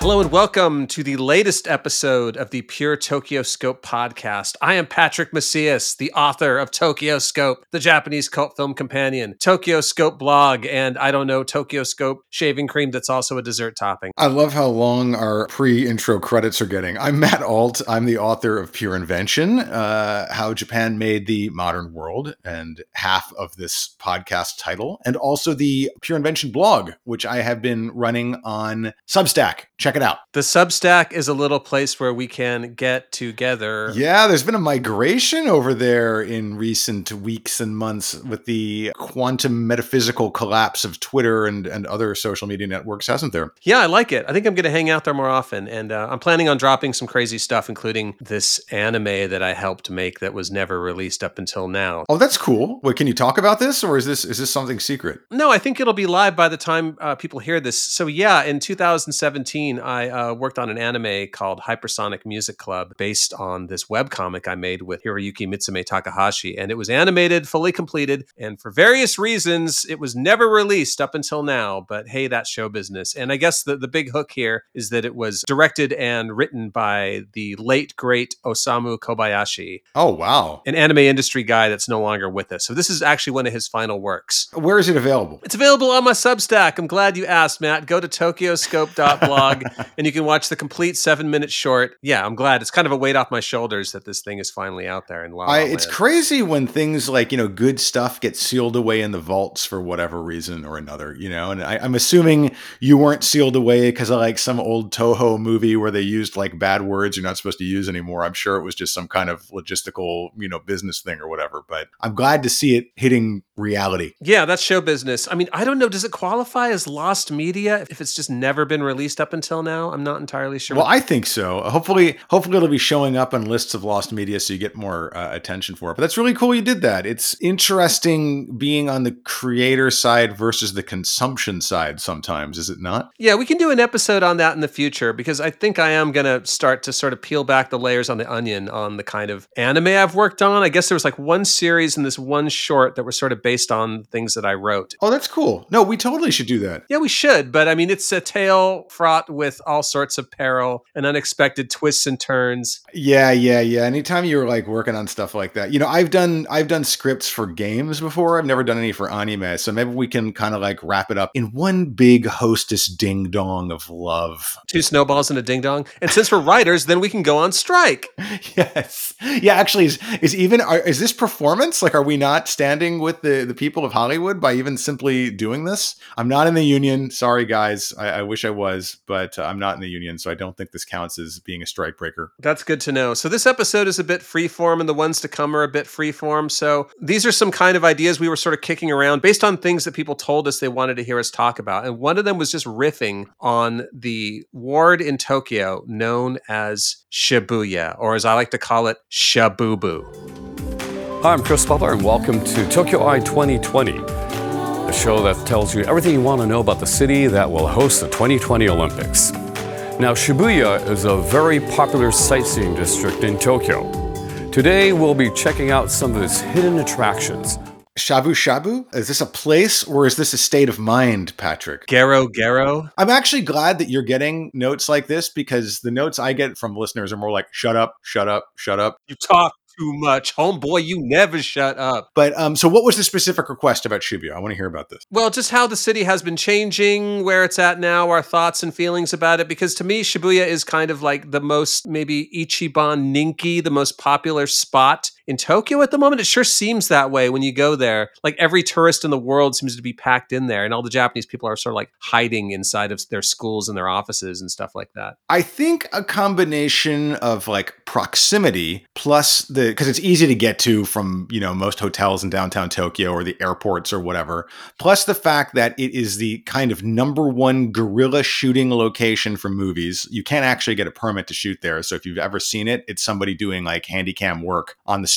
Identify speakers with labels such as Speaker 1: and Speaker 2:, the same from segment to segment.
Speaker 1: Hello and welcome to the latest episode of the Pure Tokyo Scope podcast. I am Patrick Macias, the author of Tokyo Scope, the Japanese cult film companion, Tokyo Scope blog, and Tokyo Scope shaving cream that's also a dessert topping.
Speaker 2: I love how long our pre-intro credits are getting. I'm Matt Alt. I'm the author of Pure Invention, How Japan Made the Modern World, and half of this podcast title, and also the Pure Invention blog, which I have been running on Substack. Check it out.
Speaker 1: The Substack is a little place where we can get together.
Speaker 2: Yeah, there's been a migration over there in recent weeks and months with the quantum metaphysical collapse of Twitter and other social media networks, hasn't there?
Speaker 1: Yeah, I like it. I think I'm going to hang out there more often. And I'm planning on dropping some crazy stuff, including this anime that I helped make that was never released up until now.
Speaker 2: Oh, that's cool. Wait, can you talk about this, or is this something secret?
Speaker 1: No, I think it'll be live by the time people hear this. So yeah, in 2017, I worked on an anime called Hypersonic Music Club based on this webcomic I made with Hiroyuki Mitsume Takahashi. And it was animated, fully completed. And for various reasons, it was never released up until now. But hey, that's show business. And I guess the big hook here is that it was directed and written by the late, great Osamu Kobayashi.
Speaker 2: Oh, wow.
Speaker 1: An anime industry guy that's no longer with us. So this is actually one of his final works.
Speaker 2: Where is it available?
Speaker 1: It's available on my Substack. I'm glad you asked, Matt. Go to tokyoscope.blog and you can watch the complete 7-minute short. Yeah, I'm glad. It's kind of a weight off my shoulders that this thing is finally out there in La La Land.
Speaker 2: It's crazy when things like, good stuff get sealed away in the vaults for whatever reason or another, and I'm assuming you weren't sealed away because of like some old Toho movie where they used like bad words you're not supposed to use anymore. I'm sure it was just some kind of logistical, business thing or whatever, but I'm glad to see it hitting reality.
Speaker 1: Yeah, that's show business. I mean, I don't know. Does it qualify as lost media if it's just never been released up until now? I'm not entirely sure.
Speaker 2: Well, I think so. Hopefully it'll be showing up on lists of lost media so you get more attention for it. But that's really cool you did that. It's interesting being on the creator side versus the consumption side sometimes, is it not?
Speaker 1: Yeah, we can do an episode on that in the future because I think I am going to start to sort of peel back the layers on the onion on the kind of anime I've worked on. I guess there was like one series and this one short that were sort of based on things that I wrote.
Speaker 2: Oh, that's cool. No, we totally should do that.
Speaker 1: Yeah, we should. But I mean, it's a tale fraught with all sorts of peril and unexpected twists and turns.
Speaker 2: Yeah. Anytime you're like working on stuff like that, I've done scripts for games before. I've never done any for anime. So maybe we can kind of like wrap it up in one big hostess ding dong of love.
Speaker 1: 2 snowballs and a ding dong. And since we're writers, then we can go on strike.
Speaker 2: Yes. Yeah. Actually, is this performance? Like, are we not standing with the people of Hollywood by even simply doing this? I'm not in the union. Sorry, guys. I wish I was, but I'm not in the union. So I don't think this counts as being a strike breaker.
Speaker 1: That's good to know. So this episode is a bit freeform and the ones to come are a bit freeform. So these are some kind of ideas we were sort of kicking around based on things that people told us they wanted to hear us talk about. And one of them was just riffing on the ward in Tokyo known as Shibuya, or as I like to call it, Shabubu.
Speaker 3: Hi, I'm Chris Butler, and welcome to Tokyo Eye 2020, the show that tells you everything you want to know about the city that will host the 2020 Olympics. Now, Shibuya is a very popular sightseeing district in Tokyo. Today, we'll be checking out some of its hidden attractions.
Speaker 2: Shabu Shabu? Is this a place or is this a state of mind, Patrick?
Speaker 1: Gero.
Speaker 2: I'm actually glad that you're getting notes like this because the notes I get from listeners are more like, shut up, shut up, shut up.
Speaker 1: You talk too much. Homeboy, you never shut up.
Speaker 2: But so what was the specific request about Shibuya? I want to hear about this.
Speaker 1: Well, just how the city has been changing, where it's at now, our thoughts and feelings about it. Because to me, Shibuya is kind of like the most maybe Ichiban Ninki, the most popular spot in Tokyo at the moment. It sure seems that way when you go there. Like every tourist in the world seems to be packed in there. And all the Japanese people are sort of like hiding inside of their schools and their offices and stuff like that.
Speaker 2: I think a combination of like proximity plus because it's easy to get to from, most hotels in downtown Tokyo or the airports or whatever, plus the fact that it is the kind of number one guerrilla shooting location for movies. You can't actually get a permit to shoot there. So if you've ever seen it, it's somebody doing like handycam work on the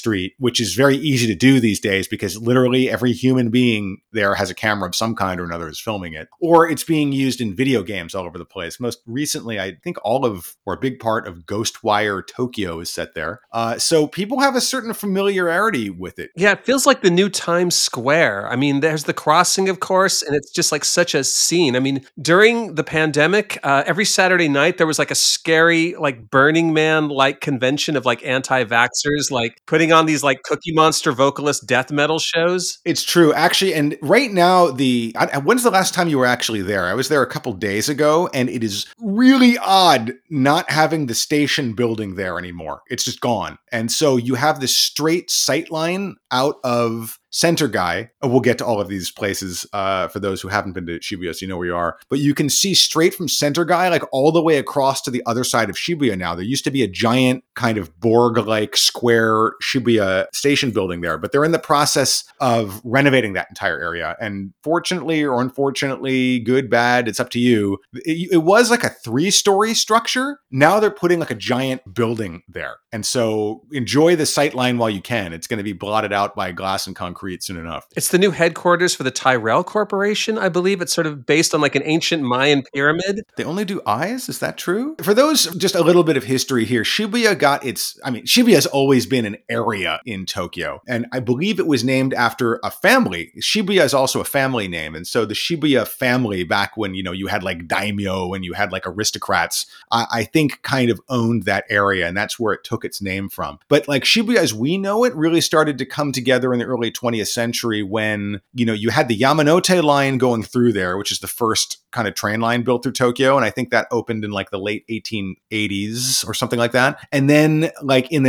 Speaker 2: street, which is very easy to do these days because literally every human being there has a camera of some kind or another is filming it, or it's being used in video games all over the place. Most recently, I think a big part of Ghostwire Tokyo is set there. So people have a certain familiarity with it.
Speaker 1: Yeah, it feels like the new Times Square. I mean, there's the crossing, of course, and it's just like such a scene. I mean, during the pandemic, every Saturday night, there was like a scary, like Burning Man-like convention of like anti-vaxxers, like putting on these like Cookie Monster vocalist death metal shows.
Speaker 2: It's true, actually. And right now, when's the last time you were actually there? I was there a couple days ago, and it is really odd not having the station building there anymore. It's just gone. And so you have this straight sight line out of Center Guy. We'll get to all of these places for those who haven't been to Shibuya, so you know where you are. But you can see straight from Center Guy, like all the way across to the other side of Shibuya now. There used to be a giant kind of Borg-like square Shibuya station building there, but they're in the process of renovating that entire area. And fortunately or unfortunately, good, bad, it's up to you. It was like a 3-story structure. Now they're putting like a giant building there. And so enjoy the sight line while you can. It's going to be blotted out by glass and concrete soon enough.
Speaker 1: It's the new headquarters for the Tyrell Corporation, I believe. It's sort of based on like an ancient Mayan pyramid.
Speaker 2: They only do eyes? Is that true? For those, just a little bit of history here. Shibuya Shibuya has always been an area in Tokyo. And I believe it was named after a family. Shibuya is also a family name. And so the Shibuya family, back when, you had like daimyo and you had like aristocrats, I think kind of owned that area. And that's where it took its name from. But like Shibuya as we know it really started to come together in the early 20th century when, you had the Yamanote line going through there, which is the first kind of train line built through Tokyo. And I think that opened in like the late 1880s or something like that. And then like in the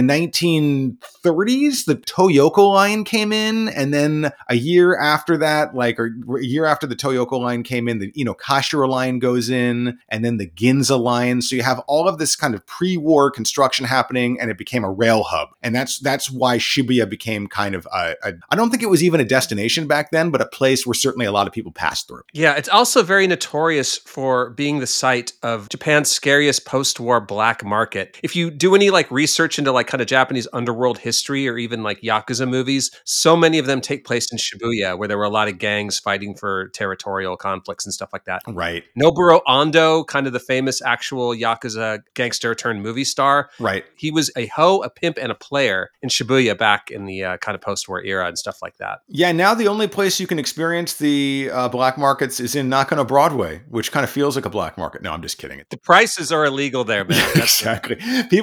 Speaker 2: 1930s, the Toyoko line came in. And then a year after that, or a year after the Toyoko line came in, the Kashira line goes in, and then the Ginza line. So you have all of this kind of pre-war construction happening, and it became a rail hub. And that's why Shibuya became kind of I don't think it was even a destination back then, but a place where certainly a lot of people passed through.
Speaker 1: Yeah, it's also very notorious for being the site of Japan's scariest post-war black market. If you do any like research into like kind of Japanese underworld history or even like Yakuza movies, so many of them take place in Shibuya, where there were a lot of gangs fighting for territorial conflicts and stuff like that.
Speaker 2: Right.
Speaker 1: Noboru Ando, kind of the famous actual Yakuza gangster turned movie star.
Speaker 2: Right.
Speaker 1: He was a hoe, a pimp, and a player in Shibuya back in the kind of post-war era and stuff like that.
Speaker 2: Yeah, now the only place you can experience the black markets is in Nakano Broadway, which kind of feels like a black market. No, I'm just kidding.
Speaker 1: The prices are illegal there, man.
Speaker 2: Exactly.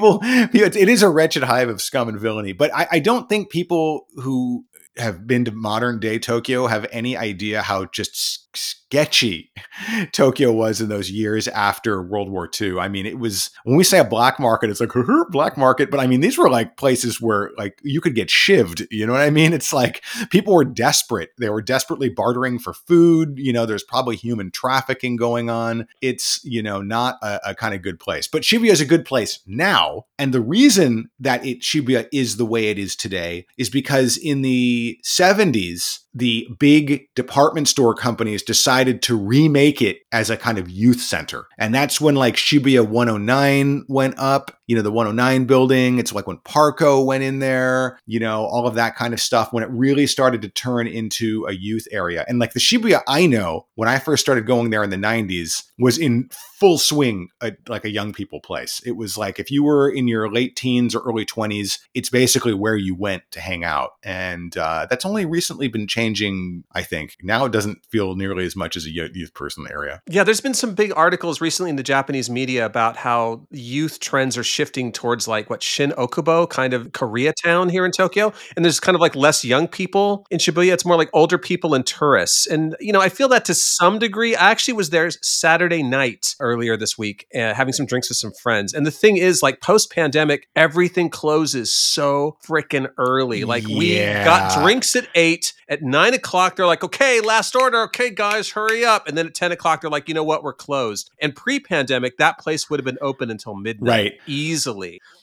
Speaker 2: It is a wretched hive of scum and villainy, but I don't think people who have been to modern day Tokyo have any idea how just sketchy Tokyo was in those years after World War II. I mean, it was, when we say a black market, it's like, black market. But I mean, these were like places where like you could get shivved. You know what I mean? It's like people were desperate. They were desperately bartering for food. There's probably human trafficking going on. It's, not a kind of good place. But Shibuya is a good place now. And the reason that Shibuya is the way it is today is because in the 70s, the big department store companies decided to remake it as a kind of youth center. And that's when like Shibuya 109 went up, the 109 building. It's like when Parco went in there, all of that kind of stuff, when it really started to turn into a youth area. And like the Shibuya I know, when I first started going there in the 90s, was in full swing, like a young people place. It was like, if you were in your late teens or early 20s, it's basically where you went to hang out. And that's only recently been changing, I think. Now it doesn't feel nearly as much as a youth person area.
Speaker 1: Yeah, there's been some big articles recently in the Japanese media about how youth trends are shifting towards like Shin Okubo, kind of Koreatown here in Tokyo. And there's kind of like less young people in Shibuya. It's more like older people and tourists. And, I feel that to some degree. I actually was there Saturday night earlier this week, having some drinks with some friends. And the thing is, like post-pandemic, everything closes so freaking early. Like we got drinks at 8. At 9 o'clock, they're like, okay, last order. Okay, guys, hurry up. And then at 10 o'clock, they're like, you know what? We're closed. And pre-pandemic, that place would have been open until midnight.
Speaker 2: Right.
Speaker 1: Easily.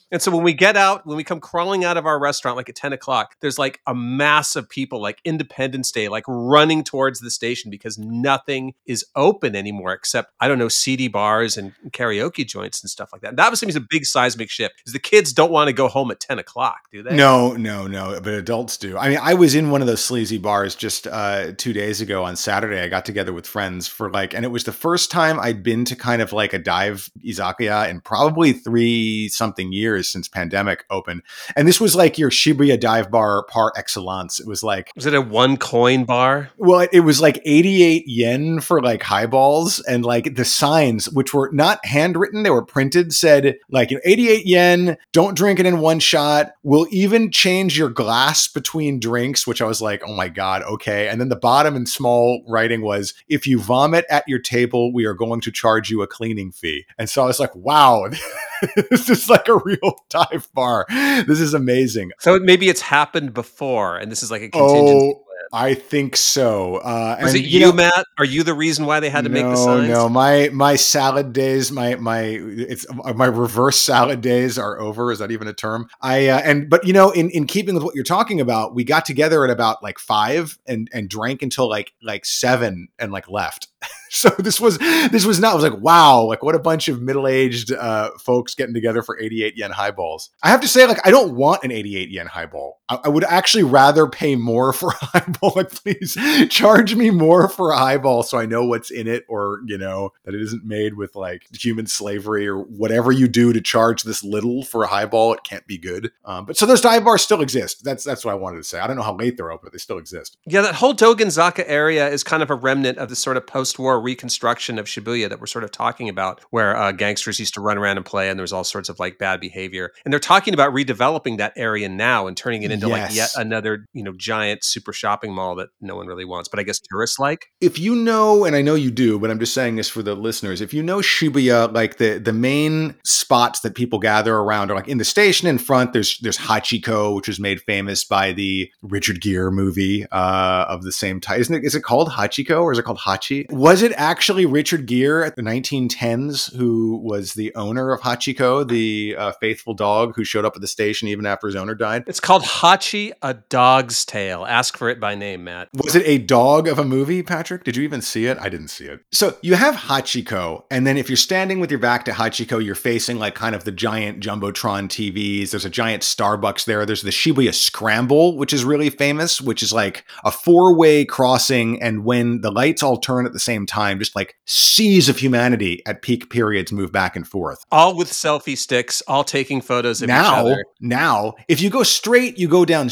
Speaker 1: And so when we get out, when we come crawling out of our restaurant, like at 10 o'clock, there's like a mass of people, like Independence Day, like running towards the station because nothing is open anymore except, I don't know, seedy bars and karaoke joints and stuff like that. And that was a big seismic shift because the kids don't want to go home at 10 o'clock, do they?
Speaker 2: No, but adults do. I mean, I was in one of those sleazy bars just 2 days ago on Saturday. I got together with friends for and it was the first time I'd been to kind of like a dive izakaya in probably 3-something years since pandemic opened. And this was like your Shibuya dive bar par excellence. It was like...
Speaker 1: Was it a 1 coin bar?
Speaker 2: Well, it was like 88 yen for like highballs, and like the signs, which were not handwritten, they were printed, said like, 88 yen, don't drink it in one shot. We'll even change your glass between drinks, which I was like, oh my God, okay. And then the bottom in small writing was, if you vomit at your table, we are going to charge you a cleaning fee. And so I was like, wow, this is like a real dive bar. This is amazing.
Speaker 1: So maybe it's happened before, and this is like a contingency plan.
Speaker 2: I think so.
Speaker 1: Was it you, Matt? Are you the reason why they had to make the signs?
Speaker 2: No, my salad days, my reverse salad days are over. Is that even a term? But in keeping with what you're talking about, we got together at about like 5 and drank until like 7 and like left. So this was not, I was like, wow, like what a bunch of middle-aged folks getting together for 88 yen highballs. I have to say, like, I don't want an 88 yen highball. I would actually rather pay more for a highball. Like, please charge me more for a highball so I know what's in it, or, that it isn't made with like human slavery or whatever you do to charge this little for a highball. It can't be good. But so those dive bars still exist. That's what I wanted to say. I don't know how late they're open, but they still exist.
Speaker 1: Yeah, that whole Dogenzaka area is kind of a remnant of the sort of post-war reconstruction of Shibuya that we're sort of talking about, where gangsters used to run around and play, and there was all sorts of like bad behavior. And they're talking about redeveloping that area now and turning it into like yet another, giant super shopping mall that no one really wants, but I guess tourists like.
Speaker 2: If you know, and I know you do, but I'm just saying this for the listeners, if you know Shibuya, like the main spots that people gather around are like in the station in front, there's Hachiko, which was made famous by the Richard Gere movie of the same type. Is it called Hachiko or is it called Hachi? Was it actually Richard Gere at the 1910s who was the owner of Hachiko, the faithful dog who showed up at the station even after his owner died?
Speaker 1: It's called Hachi, A Dog's Tale. Ask for it by name, Matt.
Speaker 2: Was it a dog of a movie, Patrick? Did you even see it? I didn't see it. So you have Hachiko, and then if you're standing with your back to Hachiko, you're facing like kind of the giant Jumbotron TVs. There's a giant Starbucks there. There's the Shibuya Scramble, which is really famous, which is like a 4-way crossing, and when the lights all turn at the same time, just like seas of humanity at peak periods move back and forth.
Speaker 1: All with selfie sticks, all taking photos of each other.
Speaker 2: Now, if you go straight, you go down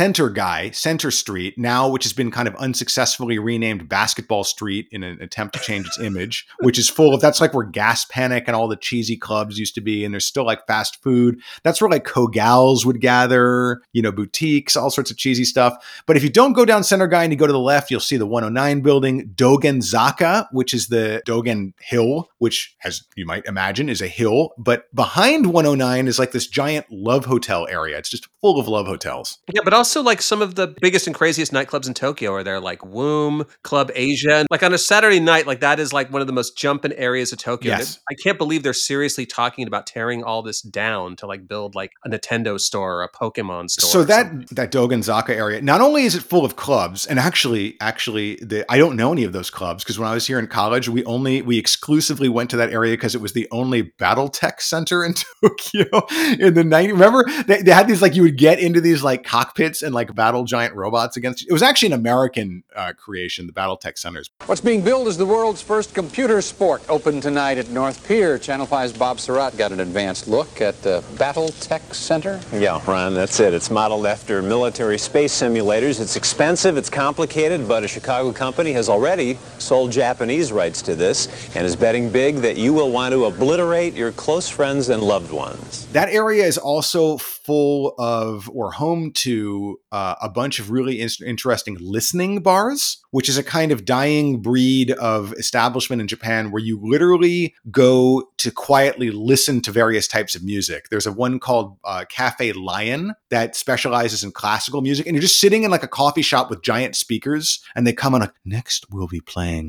Speaker 2: Center Street now, which has been kind of unsuccessfully renamed Basketball Street in an attempt to change its image, which is full of, that's like where Gas Panic and all the cheesy clubs used to be. And there's still like fast food. That's where like Kogals would gather, boutiques, all sorts of cheesy stuff. But if you don't go down Center Guy and you go to the left, you'll see the 109 building, Dogenzaka, which is the Dogen Hill, which, as you might imagine, is a hill. But behind 109 is like this giant love hotel area. It's just full of love hotels.
Speaker 1: Yeah, but also like some of the biggest and craziest nightclubs in Tokyo are there, like Womb, Club Asia. And like on a Saturday night, like that is like one of the most jumpin' areas of Tokyo.
Speaker 2: Yes.
Speaker 1: I can't believe they're seriously talking about tearing all this down to like build like a Nintendo store or a Pokemon store.
Speaker 2: So that Dogenzaka area, not only is it full of clubs, and actually, I don't know any of those clubs because when I was here in college, we exclusively went to that area because it was the only BattleTech center in Tokyo in the 90s. Remember, they had these like, you would get into these like cockpits and like battle giant robots against you. It was actually an American creation, the BattleTech centers.
Speaker 4: What's being billed as the world's first computer sport opened tonight at North Pier. Channel 5's Bob Surratt got an advanced look at the BattleTech Center.
Speaker 5: Yeah, Ron, that's it. It's modeled after military space simulators. It's expensive, it's complicated, but a Chicago company has already sold Japanese rights to this and is betting big that you will want to obliterate your close friends and loved ones.
Speaker 2: That area is also full of, or home to, a bunch of really interesting listening bars, which is a kind of dying breed of establishment in Japan where you literally go to quietly listen to various types of music. There's one called Cafe Lion that specializes in classical music, and you're just sitting in like a coffee shop with giant speakers, and they come on like, next we'll be playing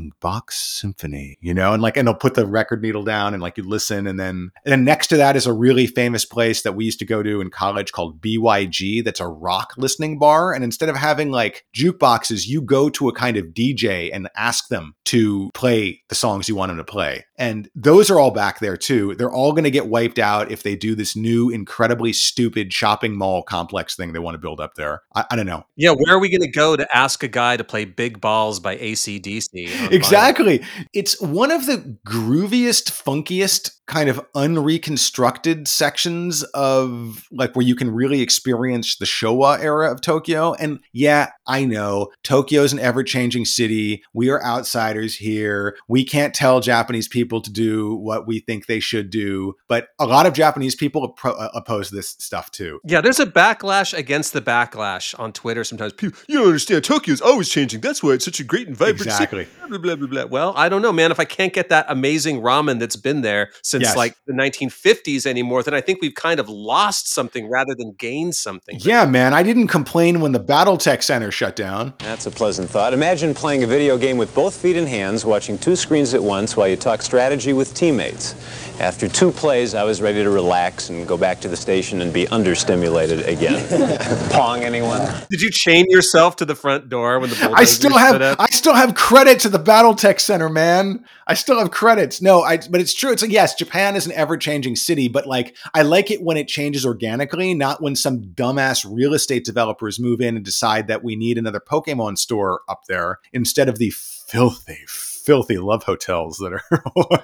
Speaker 2: Bach's Symphony, you know, and they'll put the record needle down and you listen. And then next to that is a really famous place that we used to go to in college called BYG. That's a rock listening bar. And instead of having jukeboxes, you go to a kind of DJ and ask them to play the songs you want them to play. And those are all back there too. They're all going to get wiped out if they do this new, incredibly stupid shopping mall complex thing they want to build up there. I don't know.
Speaker 1: Yeah, where are we going to go to ask a guy to play Big Balls by AC/DC?
Speaker 2: Exactly. It's one of the grooviest, funkiest, kind of unreconstructed sections of where you can really experience the Showa era of Tokyo. And yeah, I know Tokyo's an ever-changing city. We are outsiders here. We can't tell Japanese people to do what we think they should do. But a lot of Japanese people oppose this stuff too.
Speaker 1: Yeah, there's a backlash against the backlash on Twitter sometimes. People, you don't understand, Tokyo's always changing. That's why it's such a great and vibrant
Speaker 2: Exactly.
Speaker 1: city. Blah, blah, blah, blah. Well, I don't know, man. If I can't get that amazing ramen that's been there since the 1950s anymore, then I think we've kind of lost something rather than gained something.
Speaker 2: Yeah, man. I didn't complain when the BattleTech Center shut down.
Speaker 5: That's a pleasant thought. Imagine playing a video game with both feet and hands, watching two screens at once while you talk strategy with teammates. After 2 plays, I was ready to relax and go back to the station and be understimulated again. Pong, anyone?
Speaker 1: Did you chain yourself to the front door when the bulldozer
Speaker 2: I still have credit to the BattleTech Center, man. I still have credits. No, but it's true. It's yes, Japan is an ever-changing city, but I like it when it changes organically, not when some dumbass real estate developers move in and decide that we need another Pokemon store up there instead of the filthy love hotels that are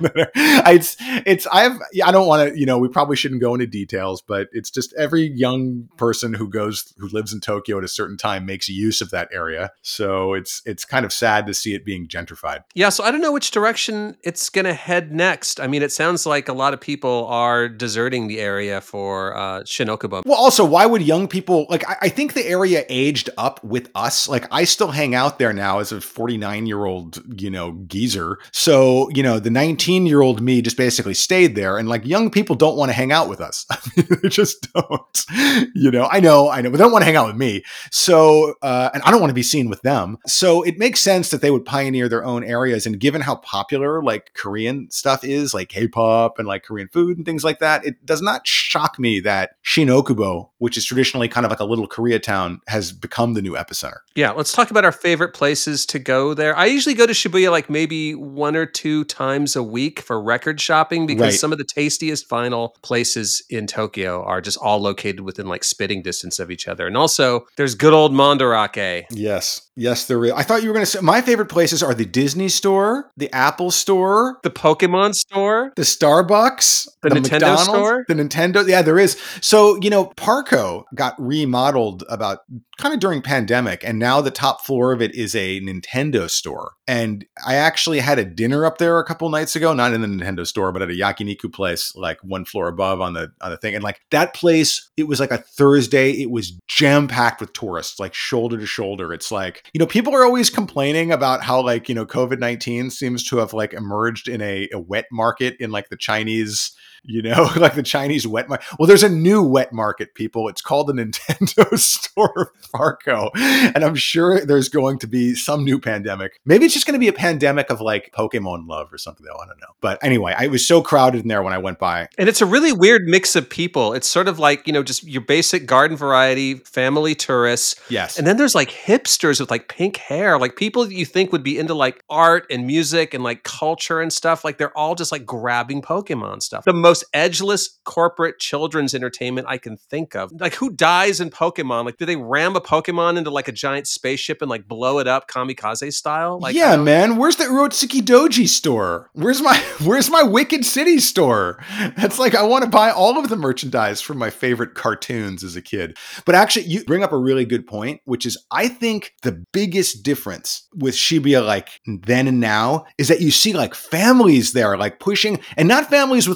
Speaker 2: I don't want to, we probably shouldn't go into details, but it's just every young person who lives in Tokyo at a certain time makes use of that area. So it's kind of sad to see it being gentrified.
Speaker 1: Yeah. So I don't know which direction it's going to head next. I mean, it sounds like a lot of people are deserting the area for Shinokubo.
Speaker 2: Well, also, why would young people I think the area aged up with us. I still hang out there now as a 49-year-old, geezer. So, the 19-year-old me just basically stayed there, and young people don't want to hang out with us. They just don't, I know, but they don't want to hang out with me. So, and I don't want to be seen with them. So it makes sense that they would pioneer their own areas. And given how popular Korean stuff is, K-pop and Korean food and things like that, it does not shock me that Shinokubo, which is traditionally kind of a little Koreatown, has become the new epicenter.
Speaker 1: Yeah, let's talk about our favorite places to go there. I usually go to Shibuya maybe 1 or 2 times a week for record shopping because some of the tastiest vinyl places in Tokyo are just all located within spitting distance of each other. And also, there's good old Mandarake.
Speaker 2: Yes, there is. I thought you were going to say my favorite places are the Disney store, the Apple store,
Speaker 1: the Pokemon store,
Speaker 2: the Starbucks,
Speaker 1: the Nintendo
Speaker 2: McDonald's
Speaker 1: store,
Speaker 2: the Nintendo. Yeah, there is. So, Parco got remodeled about kind of during pandemic, and now the top floor of it is a Nintendo store. And I actually had a dinner up there a couple nights ago, not in the Nintendo store, but at a yakiniku place, 1 floor above on the thing. And that place, it was a Thursday. It was jam packed with tourists, shoulder to shoulder. It's people are always complaining about how COVID-19 seems to have emerged in a wet market in the Chinese, the Chinese wet market. Well, there's a new wet market, people. It's called the Nintendo store of Parco. And I'm sure there's going to be some new pandemic. Maybe it's just going to be a pandemic of Pokemon love or something, though. I don't know. But anyway, it was so crowded in there when I went by.
Speaker 1: And it's a really weird mix of people. It's sort of just your basic garden variety family tourists.
Speaker 2: Yes.
Speaker 1: And then there's hipsters with pink hair, people that you think would be into art and music and culture and stuff. They're all just grabbing Pokemon stuff. The most edgeless corporate children's entertainment I can think of. Who dies in Pokemon? Do they ram a Pokemon into a giant spaceship and blow it up kamikaze style?
Speaker 2: Yeah, man. Where's the Urotsuki Doji store? Where's my Wicked City store? That's I want to buy all of the merchandise from my favorite cartoons as a kid. But actually, you bring up a really good point, which is I think the biggest difference with Shibuya then and now is that you see families there pushing, and not families with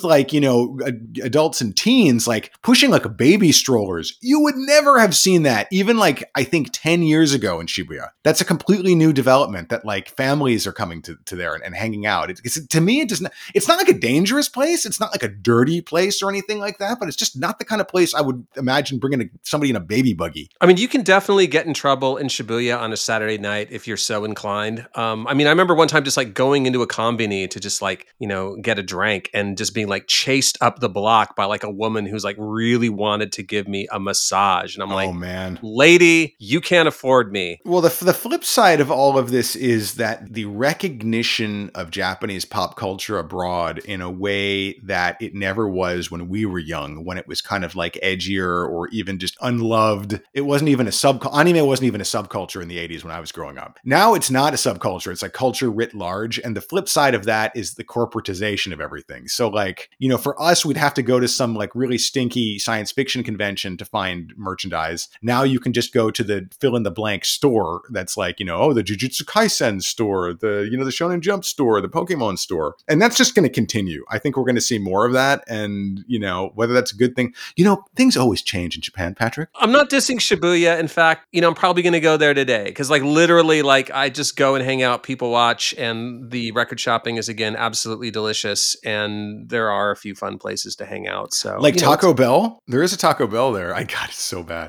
Speaker 2: adults and teens, like pushing like baby strollers. You would never have seen that even like, I think 10 years ago in Shibuya. That's a completely new development that like families are coming to there and hanging out. To me, it's not like a dangerous place. It's not like a dirty place or anything like that, but it's just not the kind of place I would imagine bringing somebody in a baby buggy.
Speaker 1: I mean, you can definitely get in trouble in Shibuya on a Saturday night if you're so inclined. I mean, I remember one time just like going into a combini to just like, get a drink and just being like chased up the block by like a woman who's like really wanted to give me a massage. And I'm like,
Speaker 2: oh man,
Speaker 1: lady, you can't afford me.
Speaker 2: Well, the flip side of all of this is that the recognition of Japanese pop culture abroad in a way that it never was when we were young, when it was kind of like edgier or even just unloved. It wasn't even anime wasn't even a subculture in the 80s when I was growing up. Now it's not a subculture. It's like culture writ large. And the flip side of that is the corporatization of everything. So like, for us, we'd have to go to some like really stinky science fiction convention to find merchandise. Now you can just go to the fill in the blank store that's like, the Jujutsu Kaisen store, the Shonen Jump store, the Pokemon store. And that's just going to continue. I think we're going to see more of that. And, whether that's a good thing, things always change in Japan, Patrick.
Speaker 1: I'm not dissing Shibuya. In fact, I'm probably going to go there today because like literally like I just go and hang out, people watch, and the record shopping is again absolutely delicious. And there are a few fun places to hang out. So
Speaker 2: like Taco Bell, there is a Taco Bell there. I got it so bad.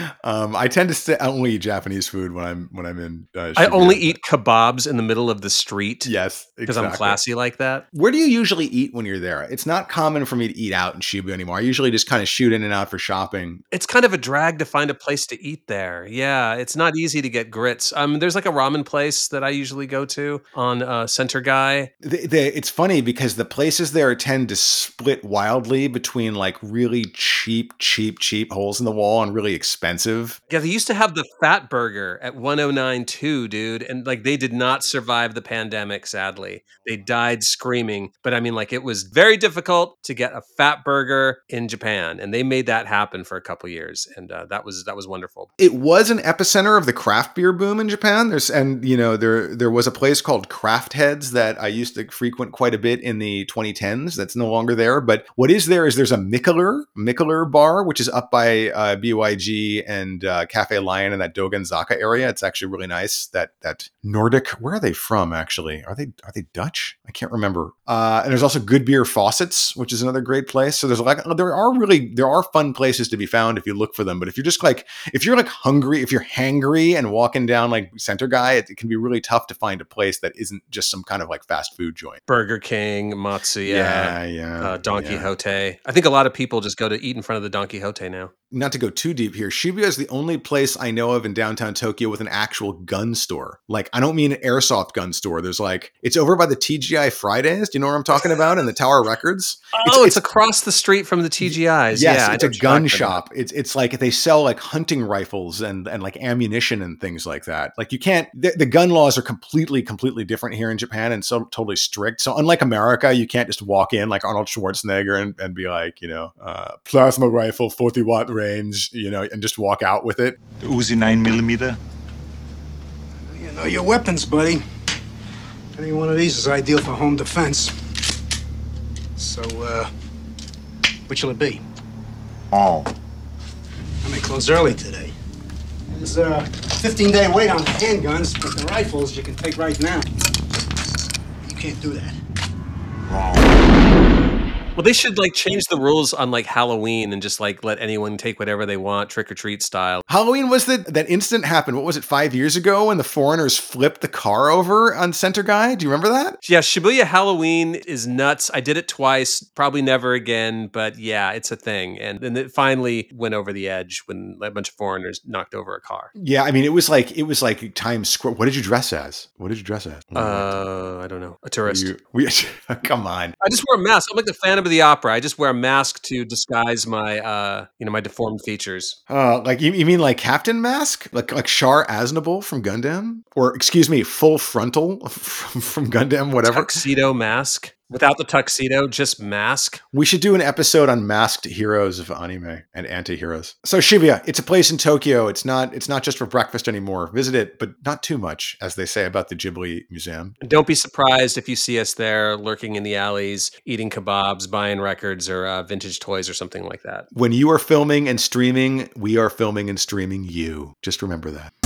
Speaker 2: I tend to only eat Japanese food when I'm in Shibuya.
Speaker 1: I only eat kebabs in the middle of the street.
Speaker 2: Yes,
Speaker 1: because I'm classy like that.
Speaker 2: Where do you usually eat when you're there? It's not common for me to eat out in Shibuya anymore. I usually just kind of shoot in and out for shopping.
Speaker 1: It's kind of a drag to find a place to eat there. Yeah, it's not easy to get grits. There's like a ramen place that I usually go to on Center Guy.
Speaker 2: It's funny because the places there tend to split wildly between like really cheap holes in the wall and really expensive.
Speaker 1: Yeah, they used to have the Fat Burger at 1092, dude. And like they did not survive the pandemic, sadly. They died screaming. But I mean, like it was very difficult to get a Fat Burger in Japan. And they made that happen for a couple years. And that was wonderful.
Speaker 2: It was an epicenter of the craft beer boom in Japan. There was a place called Craft Heads that I used to frequent quite a bit in the 2010s. That's no longer there. But what is there is there's a Mikkeller bar, which is up by BYG and Cafe Lion in that Dogenzaka area. It's actually really nice. That Nordic, where are they from actually? Are they Dutch? I can't remember. And there's also Good Beer Faucets, which is another great place. So there are fun places to be found if you look for them. But if you're hungry, if you're hangry and walking down like Center Guy, it can be really tough to find a place that isn't just some kind of like fast food joint.
Speaker 1: Burger King, Matsuya, Don Quixote. I think a lot of people just go to eat in front of the Don Quixote now.
Speaker 2: Not to go too deep here, Shibuya is the only place I know of in downtown Tokyo with an actual gun store. Like, I don't mean an airsoft gun store. There's like, it's over by the TGI Fridays. Do you know what I'm talking about? In the Tower Records.
Speaker 1: It's across the street from the TGIs.
Speaker 2: Yes, yeah, it's a gun shop. It's like they sell like hunting rifles and like ammunition and things like that. Like you can't, the gun laws are completely different here in Japan and so totally strict. So unlike America, you can't just walk in like Arnold Schwarzenegger and be like, plasma rifle, 40-watt range, and just walk out with it.
Speaker 6: The Uzi 9mm.
Speaker 7: You know your weapons, buddy. Any one of these is ideal for home defense. So, which will it be?
Speaker 6: All.
Speaker 7: I may close early today. There's a 15-day wait on handguns, but the rifles you can take right now. You can't do that.
Speaker 6: Wrong.
Speaker 1: Well, they should like change the rules on like Halloween and just like let anyone take whatever they want, trick or treat style.
Speaker 2: Halloween was that incident happened. What was it, 5 years ago when the foreigners flipped the car over on Center Guy? Do you remember that?
Speaker 1: Yeah, Shibuya Halloween is nuts. I did it twice, probably never again, but yeah, it's a thing. And then it finally went over the edge when a bunch of foreigners knocked over a car.
Speaker 2: Yeah, I mean, it was like Times Square. What did you dress as?
Speaker 1: I don't know. A tourist.
Speaker 2: Come on.
Speaker 1: I just wear a mask. I'm like the Phantom of the Opera. I just wear a mask to disguise my, my deformed features.
Speaker 2: Like you mean like Captain Mask, like Char Aznable from Gundam, or excuse me, Full Frontal from Gundam, whatever.
Speaker 1: Tuxedo Mask. Without the tuxedo, just mask.
Speaker 2: We should do an episode on masked heroes of anime and anti-heroes. So Shibuya, it's a place in Tokyo. It's not just for breakfast anymore. Visit it, but not too much, as they say about the Ghibli Museum.
Speaker 1: Don't be surprised if you see us there lurking in the alleys, eating kebabs, buying records or vintage toys or something like that.
Speaker 2: When you are filming and streaming, we are filming and streaming you. Just remember that.